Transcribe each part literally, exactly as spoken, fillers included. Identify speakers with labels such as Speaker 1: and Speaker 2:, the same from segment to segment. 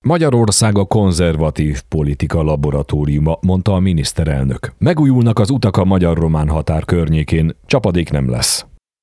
Speaker 1: Magyarország a konzervatív politika laboratóriuma, mondta a miniszterelnök. Megújulnak az utak a magyar-román határ környékén, csapadék nem lesz.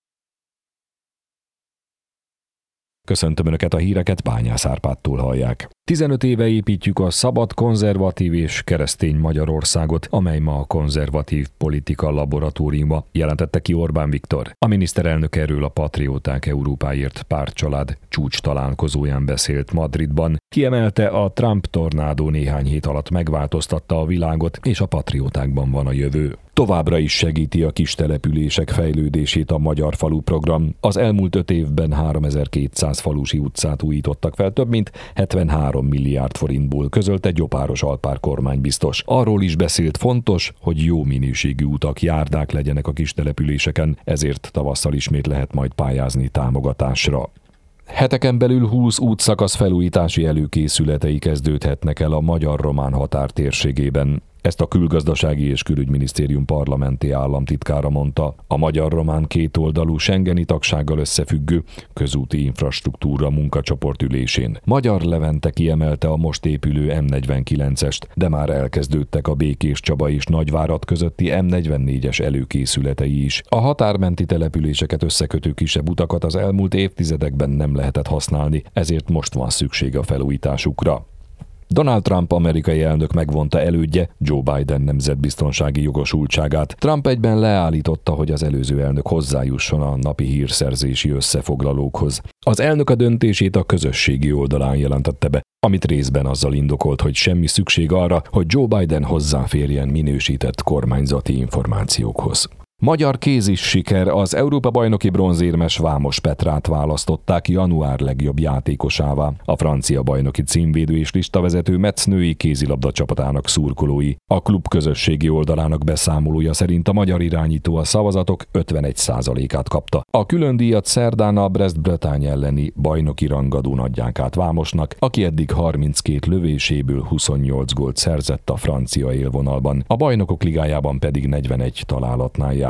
Speaker 1: Köszöntöm Önöket, a híreket Bányász Árpádtól hallják. tizenöt éve építjük a szabad, konzervatív és keresztény Magyarországot, amely ma a konzervatív politika laboratóriuma, jelentette ki Orbán Viktor. A miniszterelnök erről a Patrióták Európáért pártcsalád csúcs találkozóján beszélt Madridban. Kiemelte, a Trump tornádó néhány hét alatt megváltoztatta a világot, és a patriótákban van a jövő. Továbbra is segíti a kis települések fejlődését a Magyar Falu program. Az elmúlt öt évben háromezer-kétszáz falusi utcát újítottak fel, több mint hetvenhárom milliárd forintból, közölte Gyopáros Alpár kormánybiztos. Arról is beszélt, fontos, hogy jó minőségű utak, járdák legyenek a kis településeken, ezért tavasszal ismét lehet majd pályázni támogatásra. Heteken belül húsz útszakasz felújítási előkészületei kezdődhetnek el a magyar-román határ térségében. Ezt a Külgazdasági és Külügyminisztérium parlamenti államtitkára mondta. A magyar-román kétoldalú schengeni tagsággal összefüggő közúti infrastruktúra munkacsoport ülésén. Magyar Levente kiemelte a most épülő em negyvenkilencest, de már elkezdődtek a Békéscsaba és Nagyvárad közötti em negyvennégyes előkészületei is. A határmenti településeket összekötő kisebb utakat az elmúlt évtizedekben nem lehetett használni, ezért most van szükség a felújításukra. Donald Trump amerikai elnök megvonta elődje, Joe Biden nemzetbiztonsági jogosultságát. Trump egyben leállította, hogy az előző elnök hozzájusson a napi hírszerzési összefoglalókhoz. Az elnök a döntését a közösségi oldalán jelentette be, amit részben azzal indokolt, hogy semmi szükség arra, hogy Joe Biden hozzáférjen minősített kormányzati információkhoz. Magyar kézis siker, az Európa-bajnoki bronzérmes Vámos Petrát választották január legjobb játékosává. A francia bajnoki címvédő és listavezető Metz női kézilabda csapatának szurkolói. A klub közösségi oldalának beszámolója szerint a magyar irányító a szavazatok ötvenegy százalékát kapta. A külön díjat szerdán a Brest-Bretagne elleni bajnoki rangadón adják át Vámosnak, aki eddig harminckét lövéséből huszonnyolc gólt szerzett a francia élvonalban. A Bajnokok Ligájában pedig negyvenegy találatnál jár.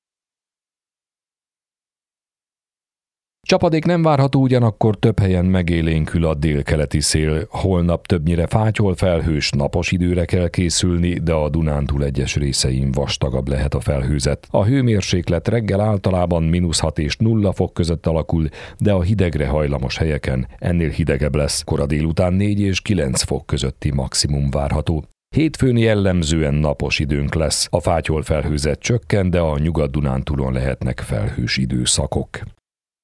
Speaker 1: Csapadék nem várható, ugyanakkor több helyen megélénkül a délkeleti szél. Holnap többnyire fátyol, felhős, napos időre kell készülni, de a Dunántúl egyes részein vastagabb lehet a felhőzet. A hőmérséklet reggel általában mínusz hat és nulla fok között alakul, de a hidegre hajlamos helyeken ennél hidegebb lesz. Kora délután négy és kilenc fok közötti maximum várható. Hétfőn jellemzően napos időnk lesz. A fátyol felhőzet csökken, de a Nyugat-Dunántúlon lehetnek felhős időszakok.